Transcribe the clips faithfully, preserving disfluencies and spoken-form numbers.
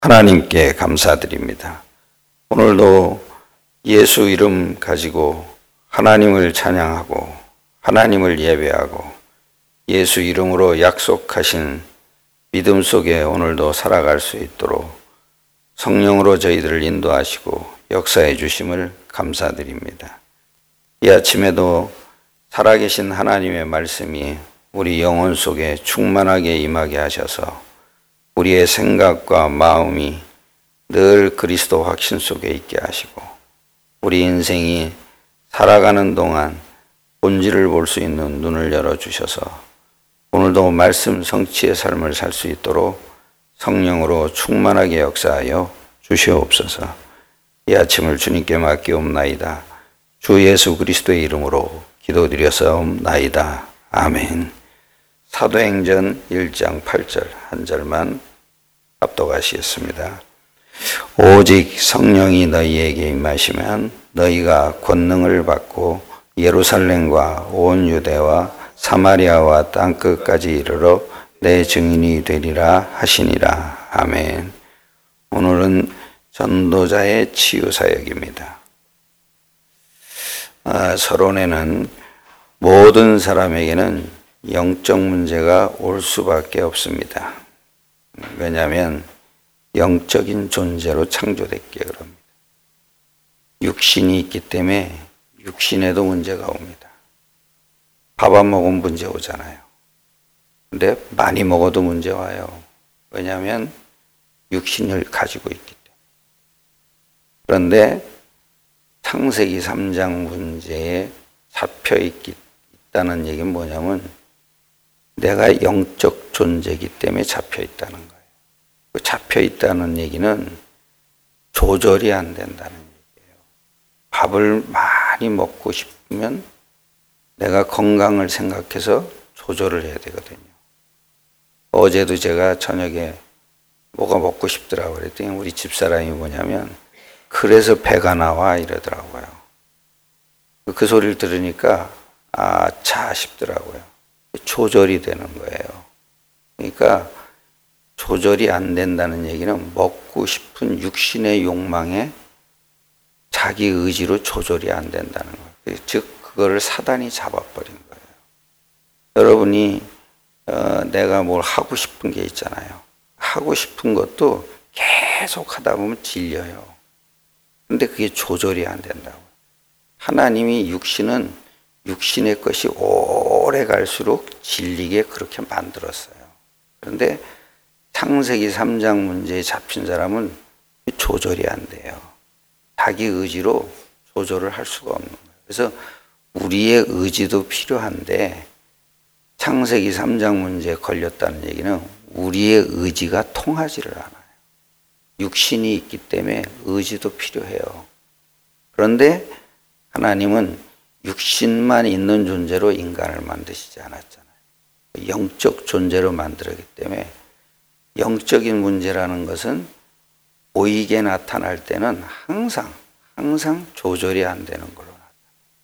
하나님께 감사드립니다. 오늘도 예수 이름 가지고 하나님을 찬양하고 하나님을 예배하고 예수 이름으로 약속하신 믿음 속에 오늘도 살아갈 수 있도록 성령으로 저희들을 인도하시고 역사해 주심을 감사드립니다. 이 아침에도 살아계신 하나님의 말씀이 우리 영혼 속에 충만하게 임하게 하셔서 우리의 생각과 마음이 늘 그리스도 확신 속에 있게 하시고 우리 인생이 살아가는 동안 본질을 볼 수 있는 눈을 열어주셔서 오늘도 말씀 성취의 삶을 살 수 있도록 성령으로 충만하게 역사하여 주시옵소서. 이 아침을 주님께 맡기옵나이다. 주 예수 그리스도의 이름으로 기도드려서옵나이다. 아멘. 사도행전 일 장 팔 절 한 절만 합독하시겠습니다. 오직 성령이 너희에게 임하시면 너희가 권능을 받고 예루살렘과 온 유대와 사마리아와 땅끝까지 이르러 내 증인이 되리라 하시니라. 아멘. 오늘은 전도자의 치유 사역입니다. 아, 서론에는 모든 사람에게는 영적 문제가 올 수밖에 없습니다. 왜냐하면 영적인 존재로 창조됐기에 그럽니다. 육신이 있기 때문에 육신에도 문제가 옵니다. 밥 안 먹으면 문제 오잖아요. 근데 많이 먹어도 문제 와요. 왜냐하면 육신을 가지고 있기 때문에. 그런데 창세기 삼 장 문제에 잡혀 있기, 있다는 얘기는 뭐냐면 내가 영적 존재이기 때문에 잡혀 있다는 거예요. 그 잡혀 있다는 얘기는 조절이 안 된다는 얘기예요. 밥을 많이 먹고 싶으면 내가 건강을 생각해서 조절을 해야 되거든요. 어제도 제가 저녁에 뭐가 먹고 싶더라고요. 그랬더니 우리 집사람이 뭐냐면 그래서 배가 나와 이러더라고요. 그 소리를 들으니까 아차 싶더라고요. 조절이 되는 거예요. 그러니까 조절이 안 된다는 얘기는 먹고 싶은 육신의 욕망에 자기 의지로 조절이 안 된다는 거예요. 즉 그거를 사단이 잡아버린 거예요. 여러분이 어, 내가 뭘 하고 싶은 게 있잖아요. 하고 싶은 것도 계속 하다 보면 질려요. 근데 그게 조절이 안 된다고. 하나님이 육신은 육신의 것이 오래 갈수록 질리게 그렇게 만들었어요. 그런데 창세기 삼 장 문제에 잡힌 사람은 조절이 안 돼요. 자기 의지로 조절을 할 수가 없는 거예요. 그래서 우리의 의지도 필요한데 창세기 삼 장 문제에 걸렸다는 얘기는 우리의 의지가 통하지를 않아요. 육신이 있기 때문에 의지도 필요해요. 그런데 하나님은 육신만 있는 존재로 인간을 만드시지 않았잖아요. 영적 존재로 만들었기 때문에 영적인 문제라는 것은 보이게 나타날 때는 항상 항상 조절이 안 되는 걸로 나타나요.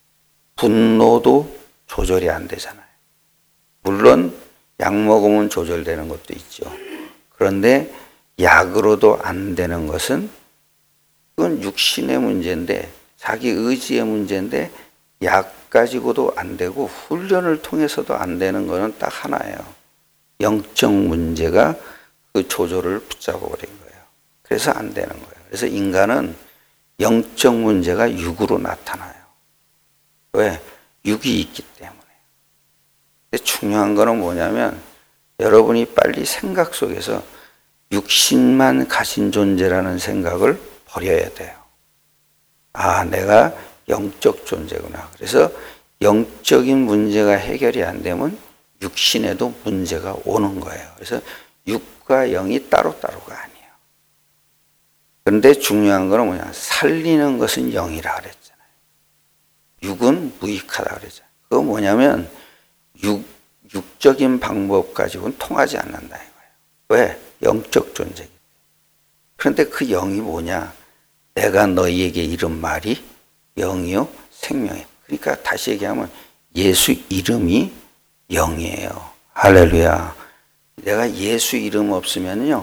분노도 조절이 안 되잖아요. 물론 약 먹으면 조절되는 것도 있죠. 그런데 약으로도 안 되는 것은 그건 육신의 문제인데 자기 의지의 문제인데 약 가지고도 안 되고 훈련을 통해서도 안 되는 것은 딱 하나예요. 영적 문제가 그 조절을 붙잡아 버린 거예요. 그래서 안 되는 거예요. 그래서 인간은 영적 문제가 육으로 나타나요. 왜? 육이 있기 때문에. 근데 중요한 거는 뭐냐면 여러분이 빨리 생각 속에서 육신만 가진 존재라는 생각을 버려야 돼요. 아, 내가 영적 존재구나. 그래서 영적인 문제가 해결이 안 되면 육신에도 문제가 오는 거예요. 그래서 육과 영이 따로따로가 아니에요. 그런데 중요한 거는 뭐냐? 살리는 것은 영이라 그랬잖아요. 육은 무익하다 그랬잖아요. 그거 뭐냐면 육, 육적인 방법 가지고는 통하지 않는다 이거예요. 왜? 영적 존재이기 때문에. 그런데 그 영이 뭐냐? 내가 너희에게 이른 말이 영이요 생명이에요. 그러니까 다시 얘기하면 예수 이름이 영이에요. 할렐루야. 내가 예수 이름 없으면요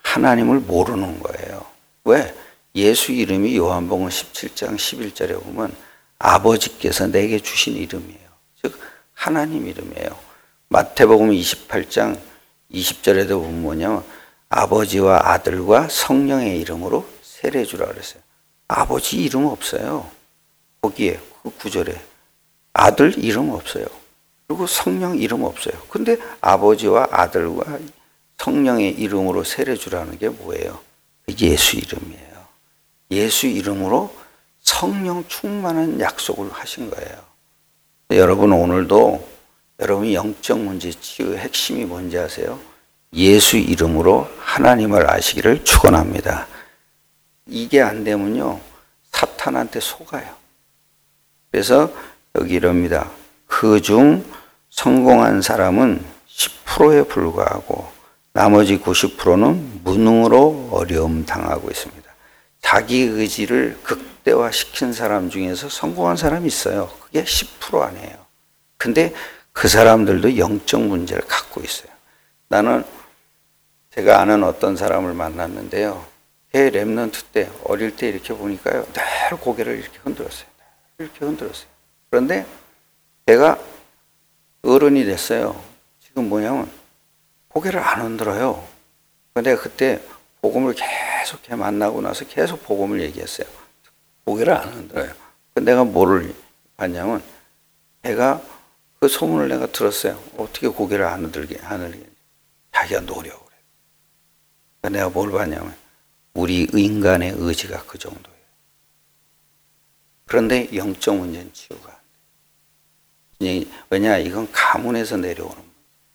하나님을 모르는 거예요. 왜? 예수 이름이 요한복음 십칠 장 십일 절에 보면 아버지께서 내게 주신 이름이에요. 즉 하나님 이름이에요. 마태복음 이십팔 장 이십 절에도 보면 뭐냐면 아버지와 아들과 성령의 이름으로 세례 주라 그랬어요. 아버지 이름 없어요. 거기에 그 구절에 아들 이름 없어요. 그리고 성령 이름 없어요. 근데 아버지와 아들과 성령의 이름으로 세례 주라는 게 뭐예요? 예수 이름이에요. 예수 이름으로 성령 충만한 약속을 하신 거예요. 여러분 오늘도 여러분이 영적 문제 치유의 핵심이 뭔지 아세요? 예수 이름으로 하나님을 아시기를 축원합니다. 이게 안 되면요 사탄한테 속아요. 그래서 여기 이럽니다. 그중 성공한 사람은 십 퍼센트에 불과하고 나머지 구십 퍼센트는 무능으로 어려움 당하고 있습니다. 자기 의지를 극대화시킨 사람 중에서 성공한 사람이 있어요. 그게 십 퍼센트 아니에요. 근데 그 사람들도 영적 문제를 갖고 있어요. 나는 제가 아는 어떤 사람을 만났는데요. 걔 랩런트 때 어릴 때 이렇게 보니까요. 늘 고개를 이렇게 흔들었어요. 이렇게 흔들었어요. 그런데 걔가 어른이 됐어요. 지금 뭐냐면 고개를 안 흔들어요. 근데 그때 복음을 계속 걔 만나고 나서 계속 복음을 얘기했어요. 고개를 안 흔들어요. 내가 뭐를 봤냐면 걔가 그 소문을 내가 들었어요. 어떻게 고개를 안 흔들게 하느냐. 자기가 노력을 해요. 내가 뭘 봤냐면 우리 인간의 의지가 그 정도예요. 그런데 영적 문제는 치유가 안 돼요. 왜냐? 이건 가문에서 내려오는 문제.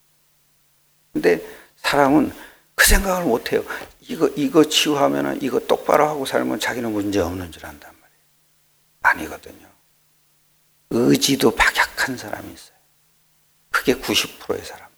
근데 사람은 그 생각을 못 해요. 이거, 이거 치유하면은 이거 똑바로 하고 살면 자기는 문제 없는 줄 안단 말이에요. 아니거든요. 의지도 박약한 사람이 있어요. 그게 구십 퍼센트의 사람들.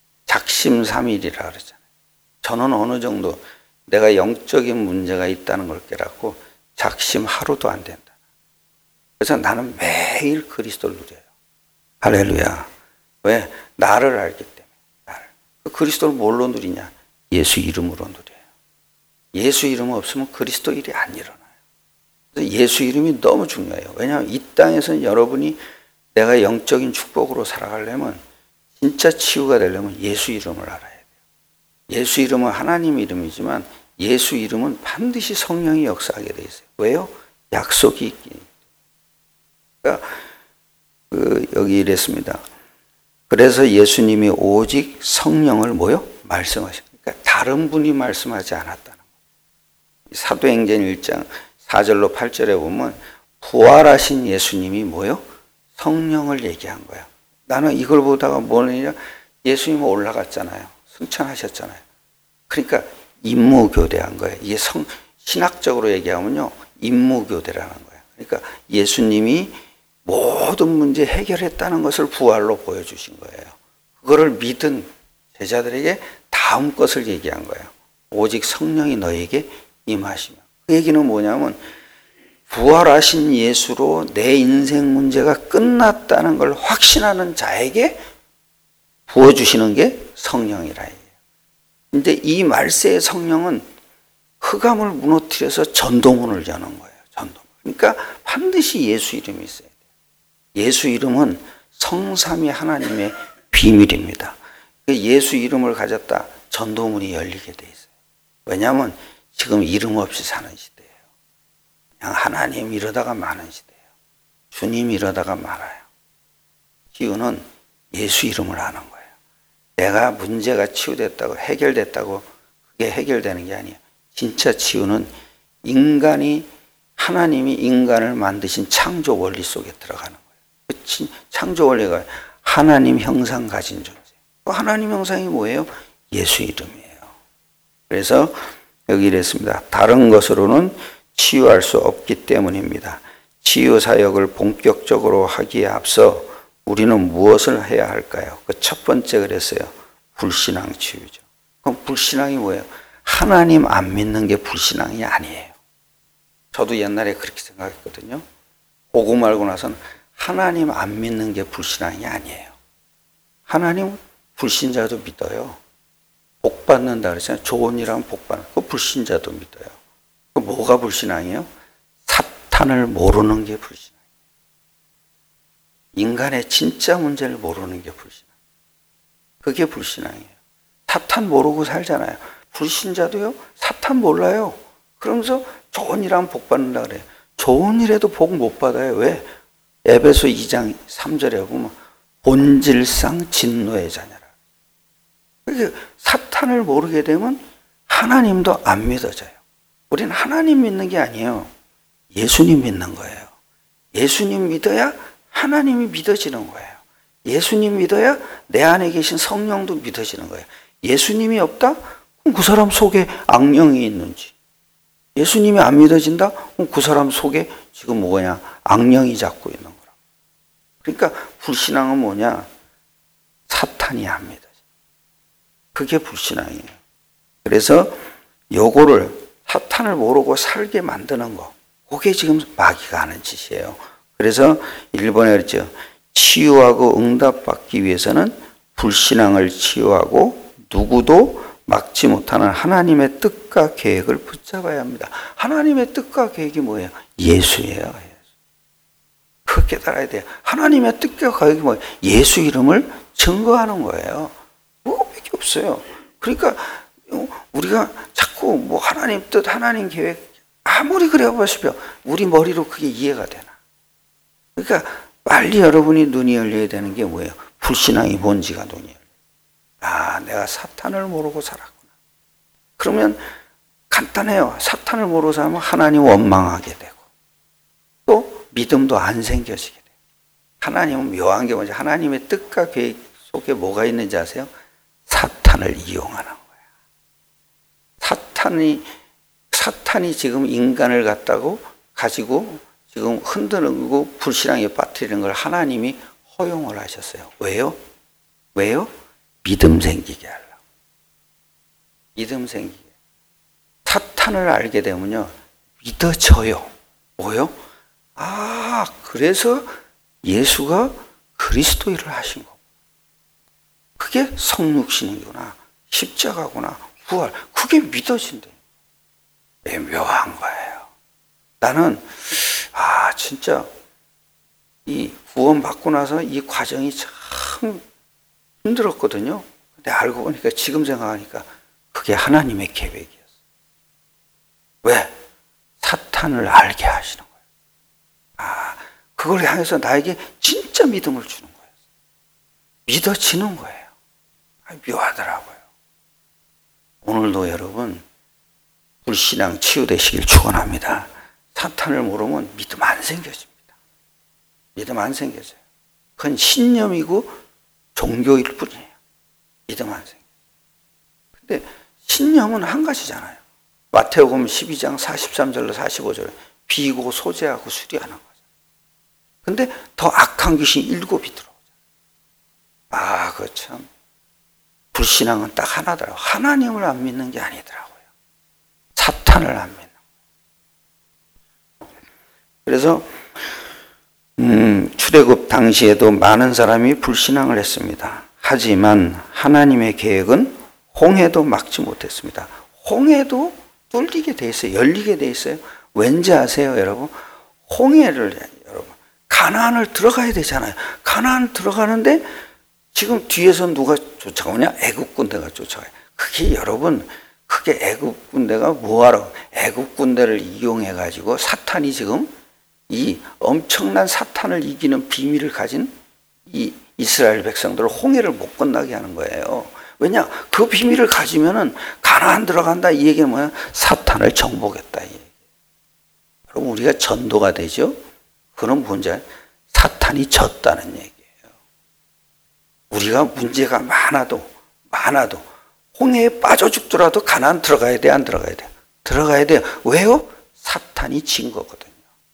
작심삼일이라 그러잖아요. 저는 어느 정도 내가 영적인 문제가 있다는 걸 깨닫고 작심 하루도 안 된다. 그래서 나는 매일 그리스도를 누려요. 할렐루야. 왜? 나를 알기 때문에. 나를. 그 그리스도를 뭘로 누리냐? 예수 이름으로 누려요. 예수 이름 없으면 그리스도 일이 안 일어나요. 그래서 예수 이름이 너무 중요해요. 왜냐하면 이 땅에서는 여러분이 내가 영적인 축복으로 살아가려면 진짜 치유가 되려면 예수 이름을 알아야 돼요. 예수 이름은 하나님 이름이지만 예수 이름은 반드시 성령이 역사하게 돼 있어요. 왜요? 약속이 있기 때문에. 그러니까 그 여기 이랬습니다. 그래서 예수님이 오직 성령을 뭐요? 말씀하십니다. 그러니까 다른 분이 말씀하지 않았다는 거예요. 사도행전 일 장 사 절로 팔 절에 보면 부활하신 예수님이 뭐요? 성령을 얘기한 거야. 나는 이걸 보다가 뭐냐? 예수님은 올라갔잖아요. 승천하셨잖아요. 그러니까 임무교대한 거예요. 이게 성, 신학적으로 얘기하면요. 임무교대라는 거예요. 그러니까 예수님이 모든 문제 해결했다는 것을 부활로 보여주신 거예요. 그거를 믿은 제자들에게 다음 것을 얘기한 거예요. 오직 성령이 너에게 임하시며. 그 얘기는 뭐냐면 부활하신 예수로 내 인생 문제가 끝났다는 걸 확신하는 자에게 부어주시는 게 성령이라 해요. 근데 이 말세의 성령은 흑암을 무너뜨려서 전도문을 여는 거예요. 전도문. 그러니까 반드시 예수 이름이 있어야 돼요. 예수 이름은 성삼위 하나님의 비밀입니다. 예수 이름을 가졌다 전도문이 열리게 돼 있어요. 왜냐하면 지금 이름 없이 사는 시대예요. 그냥 하나님 이러다가 마는 시대예요. 주님 이러다가 말아요. 치유는 예수 이름을 아는 거예요. 내가 문제가 치유됐다고 해결됐다고 그게 해결되는 게 아니에요. 진짜 치유는 인간이 하나님이 인간을 만드신 창조 원리 속에 들어가는 거예요. 그 창조 원리가 하나님 형상 가진 존재. 하나님 형상이 뭐예요? 예수 이름이에요. 그래서 여기 이랬습니다. 다른 것으로는 치유할 수 없기 때문입니다. 치유 사역을 본격적으로 하기에 앞서 우리는 무엇을 해야 할까요? 그 첫 번째 그랬어요. 불신앙 치유죠. 그럼 불신앙이 뭐예요? 하나님 안 믿는 게 불신앙이 아니에요. 저도 옛날에 그렇게 생각했거든요. 복음 알고 나서는 하나님 안 믿는 게 불신앙이 아니에요. 하나님 불신자도 믿어요. 복 받는다 그랬잖아요. 좋은 일 하면 복 받는. 그 불신자도 믿어요. 그 뭐가 불신앙이에요? 사탄을 모르는 게 불신앙이에요. 인간의 진짜 문제를 모르는 게 불신앙. 그게 불신앙이에요. 사탄 모르고 살잖아요. 불신자도요, 사탄 몰라요. 그러면서 좋은 일 하면 복 받는다 그래요. 좋은 일에도 복 못 받아요. 왜? 에베소 이 장 삼 절에 보면 본질상 진노의 자녀라. 그러니까 사탄을 모르게 되면 하나님도 안 믿어져요. 우리는 하나님 믿는 게 아니에요. 예수님 믿는 거예요. 예수님 믿어야 하나님이 믿어지는 거예요. 예수님 믿어야 내 안에 계신 성령도 믿어지는 거예요. 예수님이 없다? 그럼 그 사람 속에 악령이 있는지. 예수님이 안 믿어진다? 그럼 그 사람 속에 지금 뭐냐? 악령이 잡고 있는 거라. 그러니까 불신앙은 뭐냐? 사탄이 안 믿어져. 그게 불신앙이에요. 그래서 요거를 사탄을 모르고 살게 만드는 거. 그게 지금 마귀가 하는 짓이에요. 그래서 일 번에 그랬죠. 치유하고 응답받기 위해서는 불신앙을 치유하고 누구도 막지 못하는 하나님의 뜻과 계획을 붙잡아야 합니다. 하나님의 뜻과 계획이 뭐예요? 예수예요. 예수. 그거 깨달아야 돼요. 하나님의 뜻과 계획이 뭐예요? 예수 이름을 증거하는 거예요. 그거밖에 없어요. 그러니까 우리가 자꾸 뭐 하나님 뜻, 하나님 계획 아무리 그래 보십시오. 우리 머리로 그게 이해가 되나? 그러니까 빨리 여러분이 눈이 열려야 되는 게 뭐예요? 불신앙이 뭔지가 눈이 열려요. 아, 내가 사탄을 모르고 살았구나. 그러면 간단해요. 사탄을 모르고 살면 하나님 원망하게 되고 또 믿음도 안 생겨지게 돼요. 하나님은 묘한 게 뭐지? 하나님의 뜻과 계획 속에 뭐가 있는지 아세요? 사탄을 이용하는 거야. 사탄이 사탄이 지금 인간을 갖다고 가지고 지금 흔들고 불신앙에 빠뜨리는 걸 하나님이 허용을 하셨어요. 왜요? 왜요? 믿음 생기게 하려고. 믿음 생기게. 사탄을 알게 되면요, 믿어져요. 뭐요? 아, 그래서 예수가 그리스도인을 하신 거. 그게 성육신이구나, 십자가구나, 부활. 그게 믿어진대. 묘한 거예요. 나는 아 진짜 이 구원 받고 나서 이 과정이 참 힘들었거든요. 근데 알고 보니까 지금 생각하니까 그게 하나님의 계획이었어요. 왜? 사탄을 알게 하시는 거예요. 아, 그걸 향해서 나에게 진짜 믿음을 주는 거예요. 믿어지는 거예요. 아, 묘하더라고요. 오늘도 여러분 불신앙 치유되시길 축원합니다. 사탄을 모르면 믿음 안 생겨집니다. 믿음 안 생겨져요. 그건 신념이고 종교일 뿐이에요. 믿음 안 생겨요. 근데 신념은 한 가지잖아요. 마태복음 십이 장 사십삼 절로 사십오 절 비고 소재하고 수리하는 거죠. 근데 더 악한 귀신 일곱이 들어오죠. 아, 그 참 불신앙은 딱 하나더라고요. 하나님을 안 믿는 게 아니더라고요. 사탄을 안 믿는. 그래서 음, 출애굽 당시에도 많은 사람이 불신앙을 했습니다. 하지만 하나님의 계획은 홍해도 막지 못했습니다. 홍해도 뚫리게 돼 있어요. 열리게 돼 있어요. 왠지 아세요, 여러분? 홍해를 여러분 가나안을 들어가야 되잖아요. 가나안 들어가는데 지금 뒤에서 누가 쫓아오냐? 애국 군대가 쫓아와요. 그게 여러분, 그게 애국 군대가 뭐하러? 애국 군대를 이용해 가지고 사탄이 지금 이 엄청난 사탄을 이기는 비밀을 가진 이 이스라엘 백성들을 홍해를 못 건너게 하는 거예요. 왜냐? 그 비밀을 가지면은 가나안 들어간다 이 얘기는 뭐야? 사탄을 정복했다 이 얘기. 그럼 우리가 전도가 되죠? 그런 문제, 사탄이 졌다는 얘기예요. 우리가 문제가 많아도 많아도 홍해에 빠져 죽더라도 가나안 들어가야 돼, 안 들어가야 돼? 들어가야 돼요. 왜요? 사탄이 진 거거든요.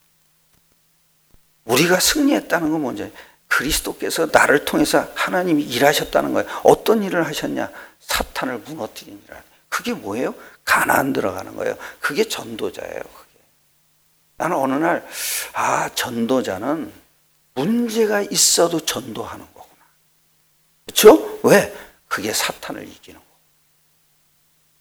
우리가 승리했다는 건 뭔지, 그리스도께서 나를 통해서 하나님이 일하셨다는 거예요. 어떤 일을 하셨냐? 사탄을 무너뜨린 일을. 그게 뭐예요? 가나안 들어가는 거예요. 그게 전도자예요. 그게. 나는 어느 날, 아, 전도자는 문제가 있어도 전도하는 거구나. 그렇죠? 왜? 그게 사탄을 이기는 거.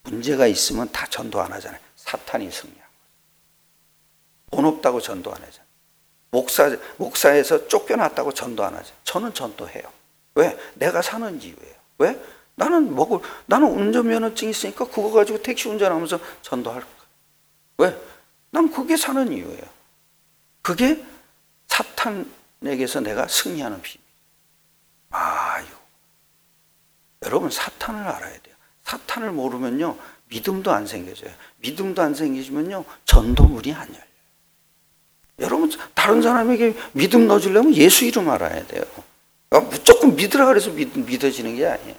문제가 있으면 다 전도 안 하잖아요. 사탄이 승리한 거예요. 돈 없다고 전도 안 하잖아요. 목사, 목사에서 쫓겨났다고 전도 안 하죠. 저는 전도해요. 왜? 내가 사는 이유예요. 왜? 나는 먹을, 나는 운전면허증 있으니까 그거 가지고 택시 운전하면서 전도할 거예요. 왜? 난 그게 사는 이유예요. 그게 사탄에게서 내가 승리하는 비밀. 아, 이거. 여러분, 사탄을 알아야 돼요. 사탄을 모르면요, 믿음도 안 생겨져요. 믿음도 안 생기면요, 전도문이 안 열려요. 여러분, 다른 사람에게 믿음 넣어주려면 예수 이름 알아야 돼요. 무조건 믿으라 그래서 믿, 믿어지는 게 아니에요.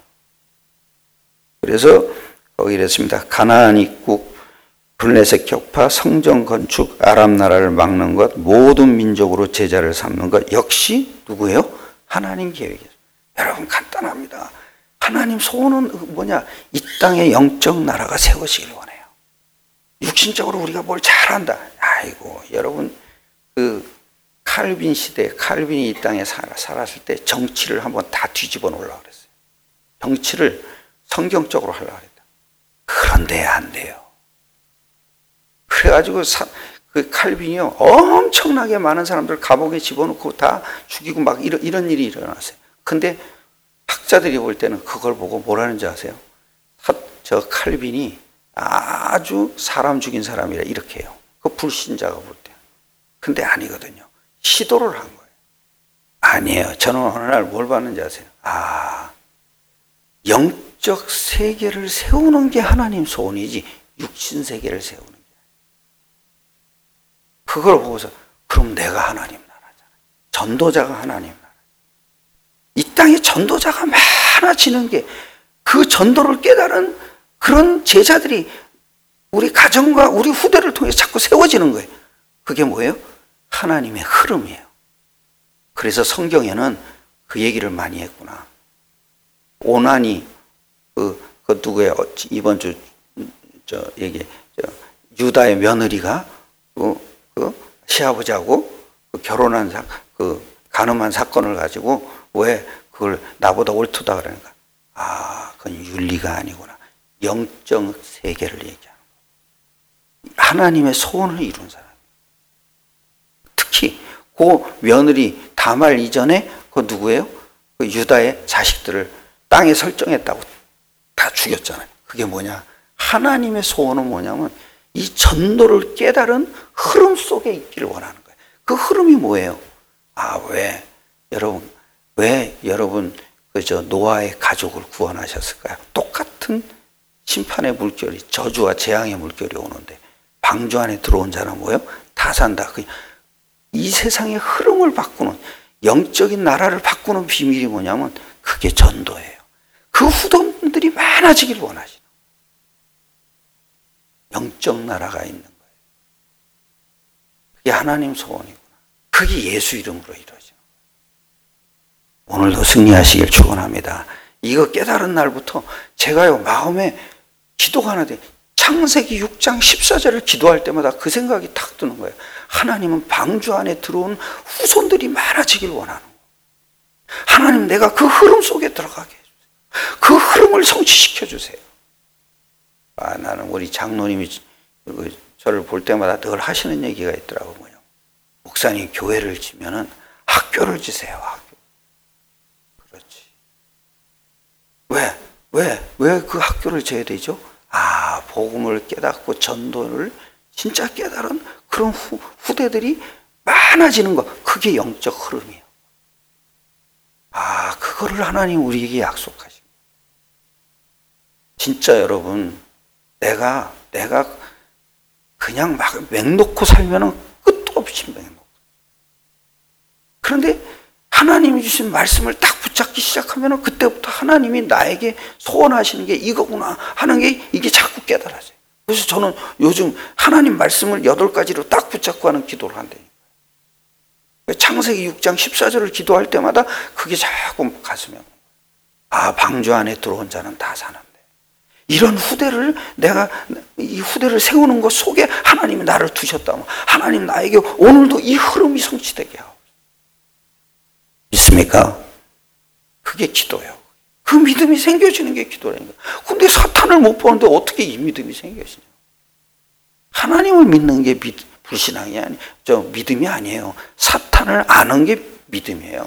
그래서 거기 이랬습니다. 가나안 입국, 블레셋 격파, 성전 건축, 아람 나라를 막는 것, 모든 민족으로 제자를 삼는 것 역시 누구예요? 하나님 계획이에요. 여러분, 간단합니다. 하나님 소원은 뭐냐? 이 땅에 영적 나라가 세워지길 원해요. 육신적으로 우리가 뭘 잘한다. 아이고, 여러분, 그 칼빈 시대, 칼빈이 이 땅에 살아, 살았을 때 정치를 한번 다 뒤집어 놓으려고 그랬어요. 정치를 성경적으로 하려고 그랬다. 그런데 안 돼요. 그래가지고 사, 그 칼빈이요, 엄청나게 많은 사람들 감옥에 집어넣고 다 죽이고 막 이런, 이런 일이 일어났어요. 근데 학자들이 볼 때는 그걸 보고 뭐라는지 아세요? 저 칼빈이 아주 사람 죽인 사람이라 이렇게 해요. 그 불신자가 볼 때. 근데 아니거든요. 시도를 한 거예요. 아니에요. 저는 어느 날 뭘 봤는지 아세요? 아, 영적 세계를 세우는 게 하나님 소원이지 육신 세계를 세우는 게 아니에요. 그걸 보고서 그럼 내가 하나님 나라잖아. 전도자가 하나님 나라. 이 땅에 전도자가 많아지는 게 그 전도를 깨달은 그런 제자들이 우리 가정과 우리 후대를 통해서 자꾸 세워지는 거예요. 그게 뭐예요? 하나님의 흐름이에요. 그래서 성경에는 그 얘기를 많이 했구나. 오난이 그, 그 누구예요? 이번 주 저 얘기 저 유다의 며느리가 그, 그 시아버지하고 그 결혼한 사, 그 간음한 사건을 가지고 왜 그걸 나보다 옳다 그러니까 아, 그건 윤리가 아니구나. 영적 세계를 얘기하는 거예요. 하나님의 소원을 이룬 사람. 특히 그 며느리 다말 이전에 그 누구예요? 그 유다의 자식들을 땅에 설정했다고 다 죽였잖아요. 그게 뭐냐? 하나님의 소원은 뭐냐면 이 전도를 깨달은 흐름 속에 있기를 원하는 거예요. 그 흐름이 뭐예요? 아, 왜 여러분 왜 여러분 그저 노아의 가족을 구원하셨을까요? 똑같은 심판의 물결이 저주와 재앙의 물결이 오는데 방주 안에 들어온 자는 뭐예요? 다 산다. 이 세상의 흐름을 바꾸는 영적인 나라를 바꾸는 비밀이 뭐냐면 그게 전도예요. 그 후손들이 많아지길 원하시는 거예요. 영적 나라가 있는 거예요. 그게 하나님 소원이구나. 그게 예수 이름으로 이루어지는 거예요. 오늘도 승리하시길 축원합니다. 이거 깨달은 날부터 제가요 마음에 기도가 하나 돼. 창세기 육 장 십사 절을 기도할 때마다 그 생각이 탁 드는 거예요. 하나님은 방주 안에 들어온 후손들이 많아지길 원하는 거예요. 하나님, 내가 그 흐름 속에 들어가게 해주세요. 그 흐름을 성취시켜 주세요. 아, 나는 우리 장로님이 저를 볼 때마다 늘 하시는 얘기가 있더라고요. 뭐냐. 목사님, 교회를 지면은 학교를 지세요. 학교. 그렇지. 왜? 왜? 왜 그 학교를 져야 되죠? 아, 복음을 깨닫고 전도를 진짜 깨달은 그런 후, 후대들이 많아지는 것. 그게 영적 흐름이에요. 아, 그거를 하나님 우리에게 약속하십니다. 진짜 여러분, 내가, 내가 그냥 막 맹놓고 살면은 끝도 없이 맹놓고. 그런데 하나님이 주신 말씀을 딱 붙잡기 시작하면은 그때부터 하나님이 나에게 소원하시는 게 이거구나 하는 게 이게 자꾸 깨달아져요. 그래서 저는 요즘 하나님 말씀을 여덟 가지로 딱 붙잡고 하는 기도를 한다니까요. 창세기 육 장 십사 절을 기도할 때마다 그게 자꾸 가슴에 아, 방주 안에 들어온 자는 다 사는데 이런 후대를 내가 이 후대를 세우는 것 속에 하나님이 나를 두셨다면 하나님 나에게 오늘도 이 흐름이 성취되게 하고 있습니까? 그게 기도예요. 그 그 믿음이 생겨지는 게 기도라니까. 근데 사탄을 못 보는데 어떻게 이 믿음이 생겨지냐. 하나님을 믿는 게 믿, 불신앙이 아니, 저 믿음이 아니에요. 사탄을 아는 게 믿음이에요.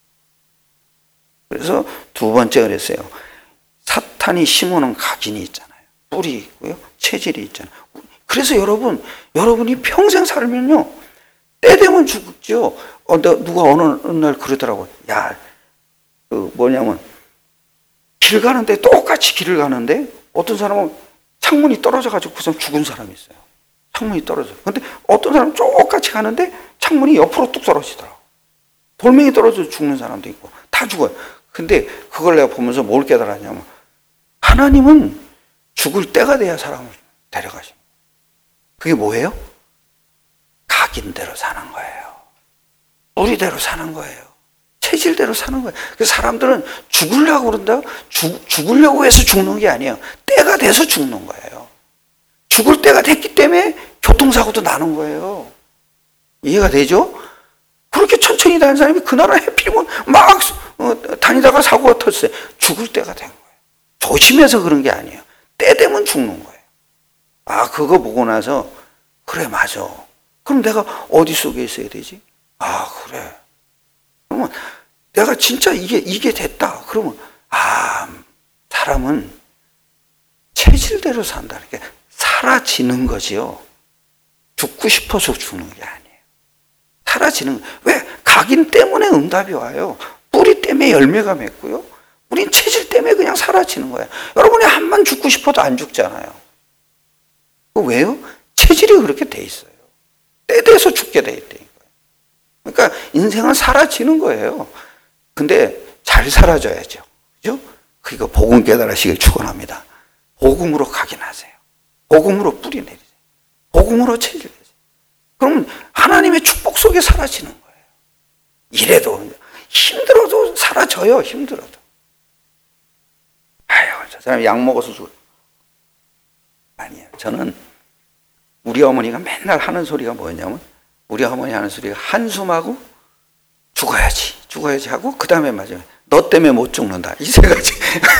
그래서 두 번째 그랬어요. 사탄이 심어놓은 각인이 있잖아요. 뿌리 있고요. 체질이 있잖아요. 그래서 여러분, 여러분이 평생 살면요. 때 되면 죽죠. 어, 누가 어느 날 그러더라고요. 야, 그 뭐냐면, 길 가는데, 똑같이 길을 가는데, 어떤 사람은 창문이 떨어져가지고 그 사람 죽은 사람이 있어요. 창문이 떨어져. 근데 어떤 사람은 똑같이 가는데, 창문이 옆으로 뚝 떨어지더라고. 돌멩이 떨어져서 죽는 사람도 있고, 다 죽어요. 근데 그걸 내가 보면서 뭘 깨달았냐면, 하나님은 죽을 때가 돼야 사람을 데려가십니다. 그게 뭐예요? 각인대로 사는 거예요. 뿌리대로 사는 거예요. 체질대로 사는 거예요. 그래서 사람들은 죽으려고 그런다? 죽, 죽으려고 해서 죽는 게 아니에요. 때가 돼서 죽는 거예요. 죽을 때가 됐기 때문에 교통사고도 나는 거예요. 이해가 되죠? 그렇게 천천히 다니는 사람이 그날은 해필이면 막 다니다가 사고가 터졌어요. 죽을 때가 된 거예요. 조심해서 그런 게 아니에요. 때 되면 죽는 거예요. 아, 그거 보고 나서 그래, 맞아. 그럼 내가 어디 속에 있어야 되지? 아, 그래. 그러면 내가 진짜 이게 이게 됐다. 그러면 아, 사람은 체질대로 산다. 이렇게 사라지는 거지요. 죽고 싶어서 죽는 게 아니에요. 사라지는. 왜? 각인 때문에 응답이 와요. 뿌리 때문에 열매가 맺고요. 우린 체질 때문에 그냥 사라지는 거예요. 여러분이 한 번 죽고 싶어도 안 죽잖아요. 왜요? 체질이 그렇게 돼 있어요. 때 돼서 죽게 돼 있다니까요. 그러니까 인생은 사라지는 거예요. 근데 잘 사라져야죠. 그죠? 그러니까 복음 깨달으시길 축원합니다. 복음으로 각인하세요. 복음으로 뿌리 내리세요. 복음으로 체질 내세요. 그러면 하나님의 축복 속에 사라지는 거예요. 이래도 힘들어도 사라져요. 힘들어도. 아유, 저 사람 약 먹어서 죽어. 아니에요. 저는 우리 어머니가 맨날 하는 소리가 뭐였냐면, 우리 어머니 하는 소리가 한숨하고 죽어야지, 죽어야지 하고, 그 다음에 맞아요. 너 때문에 못 죽는다. 이 세 가지.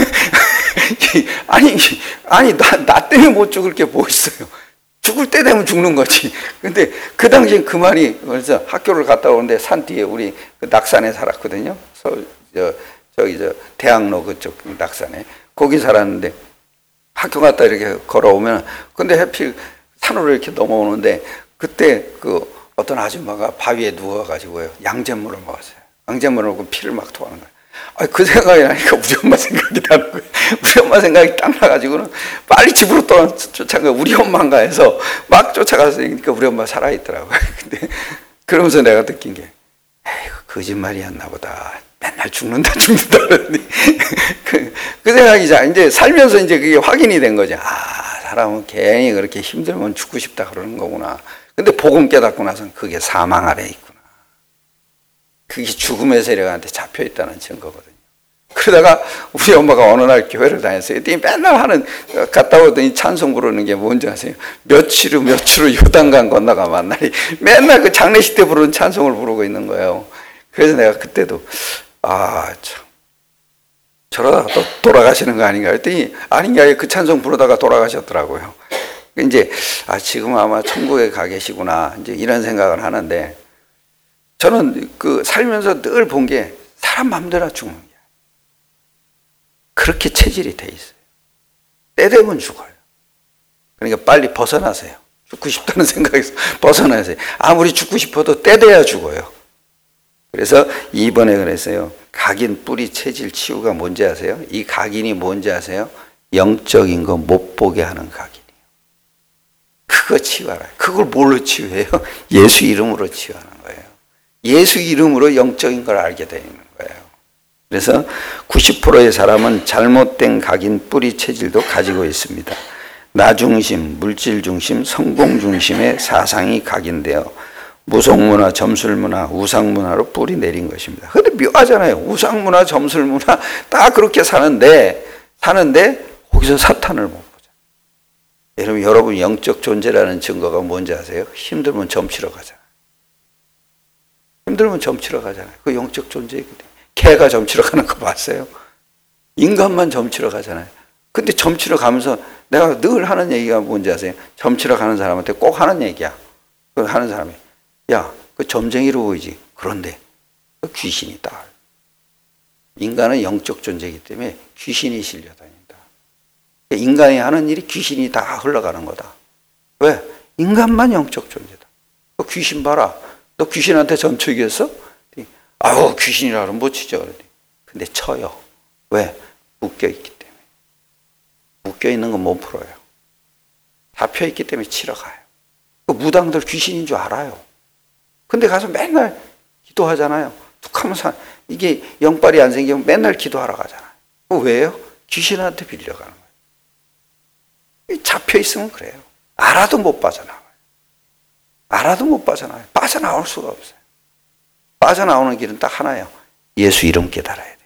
아니, 아니, 나, 나 때문에 못 죽을 게 뭐 있어요. 죽을 때 되면 죽는 거지. 근데 그 당시엔 그 말이, 그래서 학교를 갔다 오는데 산 뒤에 우리 그 낙산에 살았거든요. 서울, 저, 저기, 저, 대학로 그쪽 낙산에. 거기 살았는데 학교 갔다 이렇게 걸어오면, 근데 하필 산으로 이렇게 넘어오는데, 그때 그 어떤 아줌마가 바위에 누워가지고요, 양잿물을 먹었어요. 양잿물을 먹고 피를 막 토하는 거예요. 아, 그 생각이 나니까 우리 엄마 생각이 나는 거예요. 우리 엄마 생각이 딱 나가지고는 빨리 집으로 또 쫓아간 거예요. 우리 엄마인가 해서 막 쫓아갔으니까 우리 엄마 살아있더라고요. 근데 그러면서 내가 느낀 게, 에이구, 거짓말이었나 보다. 맨날 죽는다, 죽는다. 그, 그 생각이 이제 살면서 이제 그게 확인이 된 거죠. 아, 사람은 괜히 그렇게 힘들면 죽고 싶다 그러는 거구나. 근데 복음 깨닫고 나서는 그게 사망 아래에 있구나. 그게 죽음의 세력한테 잡혀 있다는 증거거든요. 그러다가 우리 엄마가 어느 날 교회를 다녔어요. 그랬더니 맨날 하는, 갔다 오더니 찬송 부르는 게 뭔지 아세요? 며칠 후 며칠 후 요단강 건너가 만나리. 맨날 그 장례식 때 부르는 찬송을 부르고 있는 거예요. 그래서 내가 그때도, 아, 참, 저러다가 또 돌아가시는 거 아닌가 했더니, 아닌가, 그 찬송 부르다가 돌아가셨더라고요. 이제, 아, 지금 아마 천국에 가 계시구나. 이제 이런 생각을 하는데, 저는 그 살면서 늘 본 게 사람 마음대로 죽는 게 그렇게 체질이 돼 있어요. 때 되면 죽어요. 그러니까 빨리 벗어나세요. 죽고 싶다는 생각에서 벗어나세요. 아무리 죽고 싶어도 때 돼야 죽어요. 그래서 이번에 그랬어요. 각인, 뿌리, 체질, 치유가 뭔지 아세요? 이 각인이 뭔지 아세요? 영적인 거 못 보게 하는 각인이에요. 그거 치유하라. 그걸 뭘로 치유해요? 예수 이름으로 치유하는 거예요. 예수 이름으로 영적인 걸 알게 되는 거예요. 그래서 구십 퍼센트의 사람은 잘못된 각인, 뿌리, 체질도 가지고 있습니다. 나 중심, 물질 중심, 성공 중심의 사상이 각인되어 무속문화, 점술문화, 우상문화로 뿌리 내린 것입니다. 근데 묘하잖아요. 우상문화, 점술문화 다 그렇게 사는데 사는데 거기서 사탄을 못 보잖아요. 여러분, 여러분 영적 존재라는 증거가 뭔지 아세요? 힘들면 점치러 가잖아요. 힘들면 점치러 가잖아요. 그 영적 존재이거든요. 개가 점치러 가는 거 봤어요? 인간만 점치러 가잖아요. 근데 점치러 가면서 내가 늘 하는 얘기가 뭔지 아세요? 점치러 가는 사람한테 꼭 하는 얘기야. 그 하는 사람이, 야, 그 점쟁이로 보이지. 그런데 그 귀신이다. 인간은 영적 존재이기 때문에 귀신이 실려다닌다. 인간이 하는 일이 귀신이 다 흘러가는 거다. 왜? 인간만 영적 존재다. 그 귀신 봐라. 너 귀신한테 점치겠어? 아우, 귀신이라 그러면 못 치죠. 근데 쳐요. 왜? 묶여있기 때문에. 묶여있는 건 못 풀어요. 잡혀있기 때문에 치러 가요. 그 무당들 귀신인 줄 알아요. 근데 가서 맨날 기도하잖아요. 툭 하면 사, 이게 영빨이 안 생기면 맨날 기도하러 가잖아요. 왜요? 귀신한테 빌려가는 거예요. 잡혀있으면 그래요. 알아도 못 빠져나와요. 알아도 못 빠져나와요. 빠져나올 수가 없어요. 빠져나오는 길은 딱 하나예요. 예수 이름 깨달아야 돼요.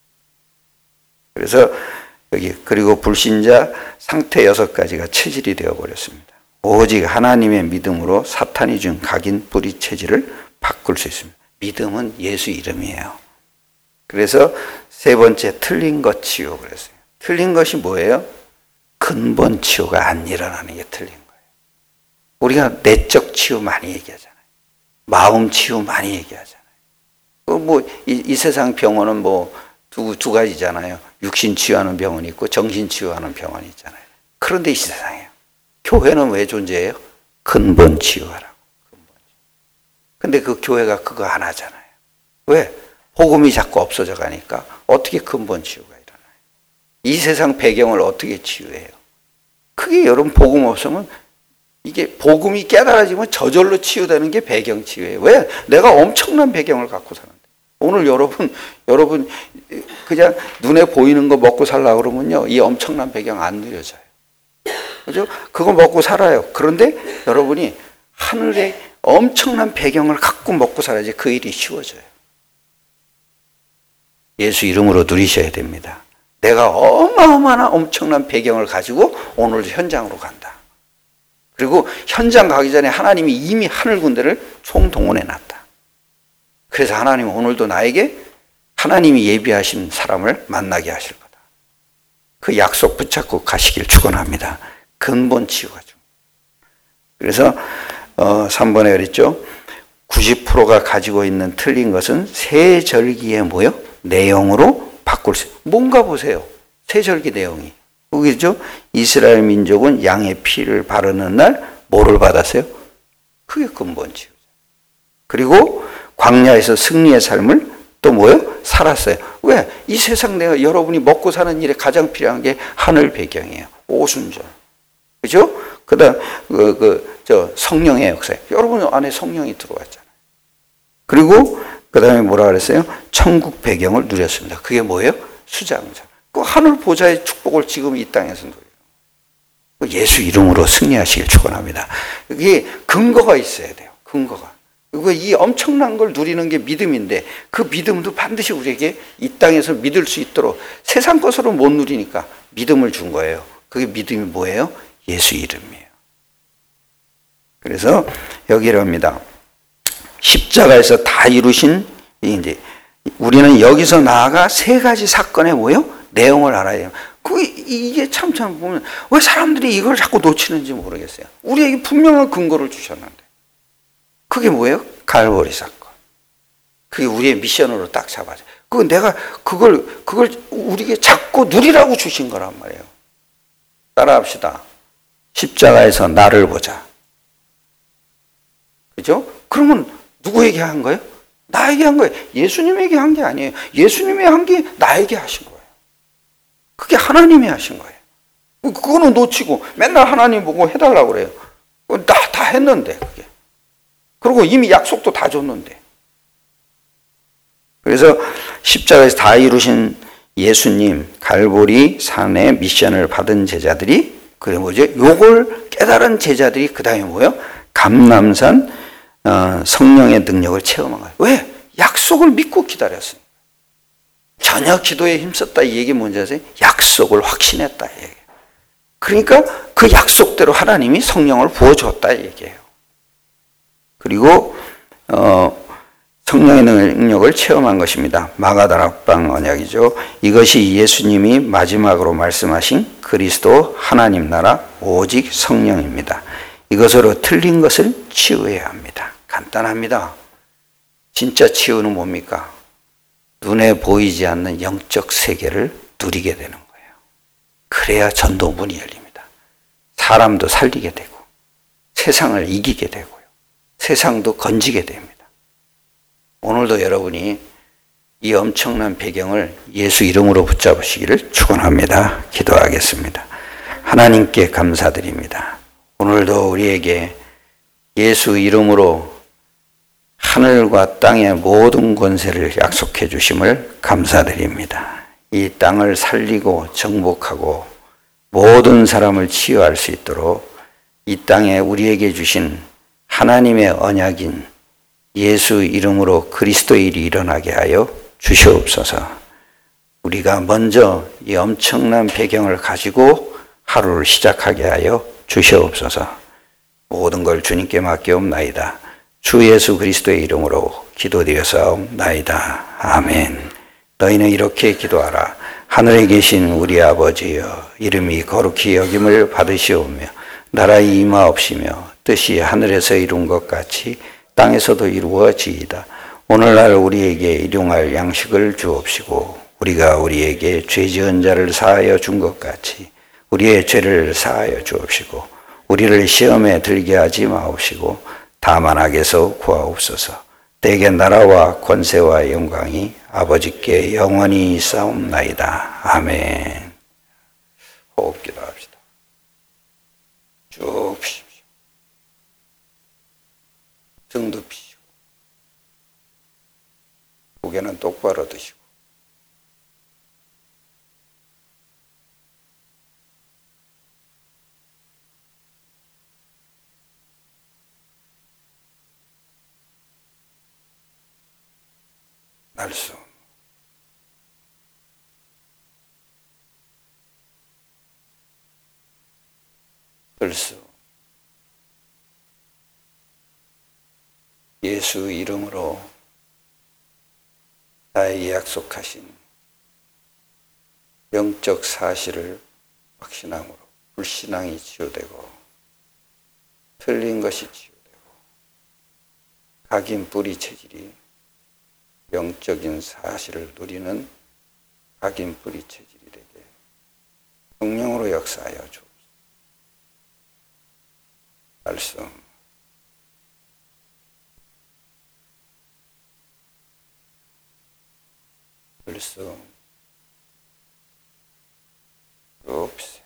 그래서 여기 그리고 불신자 상태 여섯 가지가 체질이 되어버렸습니다. 오직 하나님의 믿음으로 사탄이 준 각인 뿌리 체질을 바꿀 수 있습니다. 믿음은 예수 이름이에요. 그래서 세 번째 틀린 것 치유 그랬어요. 틀린 것이 뭐예요? 근본 치유가 안 일어나는 게 틀린 거예요. 우리가 내적 치유 많이 얘기하잖아요. 마음 치유 많이 얘기하잖아요. 뭐 이, 이 세상 병원은 뭐 두 두 가지잖아요. 육신 치유하는 병원이 있고 정신 치유하는 병원이 있잖아요. 그런데 이 세상에요. 교회는 왜 존재해요? 근본 치유하라고. 근본 치유. 근데 그 교회가 그거 안 하잖아요. 왜? 복음이 자꾸 없어져 가니까 어떻게 근본 치유가 일어나요? 이 세상 배경을 어떻게 치유해요? 그게 여러분 복음 없으면 이게 복음이 깨달아지면 저절로 치유되는 게 배경 치유예요. 왜? 내가 엄청난 배경을 갖고 사는데. 오늘 여러분, 여러분 그냥 눈에 보이는 거 먹고 살려고 그러면요. 이 엄청난 배경 안 누려져요. 그죠? 그거 먹고 살아요. 그런데 여러분이 하늘의 엄청난 배경을 갖고 먹고 살아야지 그 일이 쉬워져요. 예수 이름으로 누리셔야 됩니다. 내가 어마어마한 엄청난 배경을 가지고 오늘 현장으로 간다. 그리고 현장 가기 전에 하나님이 이미 하늘 군대를 총동원해 놨다. 그래서 하나님은 오늘도 나에게 하나님이 예비하신 사람을 만나게 하실 거다. 그 약속 붙잡고 가시길 축원합니다. 근본 치유가 중. 그래서 어, 삼 번에 그랬죠. 구십 퍼센트가 가지고 있는 틀린 것은 새 절기의 뭐요? 내용으로 바꿀 수. 뭔가 보세요. 새 절기 내용이. 그죠? 이스라엘 민족은 양의 피를 바르는 날 뭐를 받았어요? 그게 근본 치유죠. 그리고 광야에서 승리의 삶을 또 뭐요? 살았어요. 왜? 이 세상 내가 여러분이 먹고 사는 일에 가장 필요한 게 하늘 배경이에요. 오순절. 그죠? 그 다음, 그, 그, 저, 성령의 역사. 여러분 안에 성령이 들어왔잖아요. 그리고 그 다음에 뭐라 그랬어요? 천국 배경을 누렸습니다. 그게 뭐예요? 수장자. 그 하늘 보좌의 축복을 지금 이 땅에서 누려요. 예수 이름으로 승리하시길 축원합니다. 이게 근거가 있어야 돼요. 근거가. 그리고 이 엄청난 걸 누리는 게 믿음인데 그 믿음도 반드시 우리에게 이 땅에서 믿을 수 있도록 세상 것으로 못 누리니까 믿음을 준 거예요. 그게 믿음이 뭐예요? 예수 이름이에요. 그래서 여기랍니다. 십자가에서 다 이루신 이제 우리는 여기서 나아가 세 가지 사건의 뭐요? 내용을 알아야 돼요. 그 이게 참참 보면 왜 사람들이 이걸 자꾸 놓치는지 모르겠어요. 우리에게 분명한 근거를 주셨는데 그게 뭐예요? 갈보리 사건. 그게 우리의 미션으로 딱 잡아져. 그 내가 그걸 그걸 우리에게 잡고 누리라고 주신 거란 말이에요. 따라합시다. 십자가에서 나를 보자. 그죠? 그러면 누구에게 한 거예요? 나에게 한 거예요. 예수님에게 한 게 아니에요. 예수님이 한 게 나에게 하신 거예요. 그게 하나님이 하신 거예요. 그거는 놓치고 맨날 하나님 보고 해달라고 그래요. 다, 다 했는데 그게. 그리고 이미 약속도 다 줬는데. 그래서 십자가에서 다 이루신 예수님 갈보리 산의 미션을 받은 제자들이 그게 뭐죠? 요걸 깨달은 제자들이 그 다음에 뭐예요? 감람산 어, 성령의 능력을 체험한 거예요. 왜? 약속을 믿고 기다렸어요. 전혀 기도에 힘썼다 이 얘기 뭔지 아세요? 약속을 확신했다 이 얘기예요. 그러니까 그 약속대로 하나님이 성령을 부어주었다 이 얘기예요. 그리고 어, 성령의 능력을 체험한 것입니다. 마가다락방 언약이죠. 이것이 예수님이 마지막으로 말씀하신 그리스도 하나님 나라 오직 성령입니다. 이것으로 틀린 것을 치유해야 합니다. 간단합니다. 진짜 치유는 뭡니까? 눈에 보이지 않는 영적 세계를 누리게 되는 거예요. 그래야 전도문이 열립니다. 사람도 살리게 되고 세상을 이기게 되고요. 세상도 건지게 됩니다. 오늘도 여러분이 이 엄청난 배경을 예수 이름으로 붙잡으시기를 축원합니다. 기도하겠습니다. 하나님께 감사드립니다. 오늘도 우리에게 예수 이름으로 하늘과 땅의 모든 권세를 약속해 주심을 감사드립니다. 이 땅을 살리고 정복하고 모든 사람을 치유할 수 있도록 이 땅에 우리에게 주신 하나님의 언약인 예수 이름으로 그리스도의 일이 일어나게 하여 주시옵소서. 우리가 먼저 이 엄청난 배경을 가지고 하루를 시작하게 하여 주시옵소서. 모든 걸 주님께 맡기옵나이다. 주 예수 그리스도의 이름으로 기도드려사옵나이다. 아멘. 너희는 이렇게 기도하라. 하늘에 계신 우리 아버지여, 이름이 거룩히 여김을 받으시오며 나라의 임하옵시며 뜻이 하늘에서 이룬 것 같이 땅에서도 이루어지이다. 오늘날 우리에게 일용할 양식을 주옵시고 우리가 우리에게 죄 지은 자를 사하여 준 것 같이 우리의 죄를 사하여 주옵시고 우리를 시험에 들게 하지 마옵시고 다만 악에서 구하옵소서. 대개 나라와 권세와 영광이 아버지께 영원히 있사옵나이다. 아멘. 호흡 기도합시다. 쭉 피십시오. 등도 피시고 고개는 똑바로 드시고 날숨 들숨 예수 이름으로 나에게 약속하신 영적 사실을 확신함으로 불신앙이 치유되고 틀린 것이 치유되고 각인 뿌리 체질이 영적인 사실을 누리는 각인 뿌리 체질이 되게 성령으로 역사하여 주옵소서. 말씀 불순 없으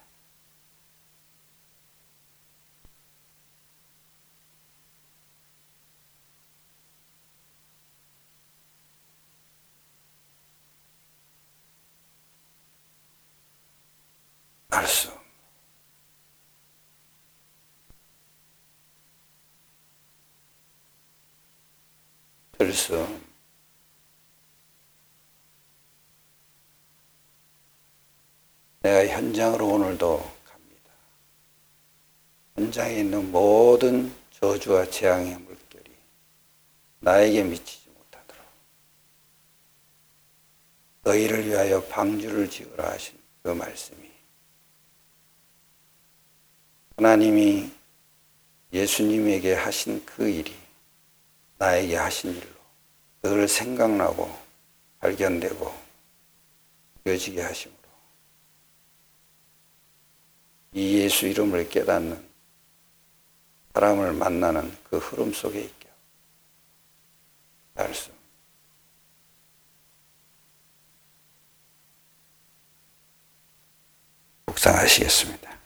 말씀 불순 내가 현장으로 오늘도 갑니다. 현장에 있는 모든 저주와 재앙의 물결이 나에게 미치지 못하도록 너희를 위하여 방주를 지으라 하신 그 말씀이 하나님이 예수님에게 하신 그 일이 나에게 하신 일로 늘 생각나고 발견되고 이어지게 하심으로 이 예수 이름을 깨닫는 사람을 만나는 그 흐름 속에 있게 말씀 묵상하시겠습니다.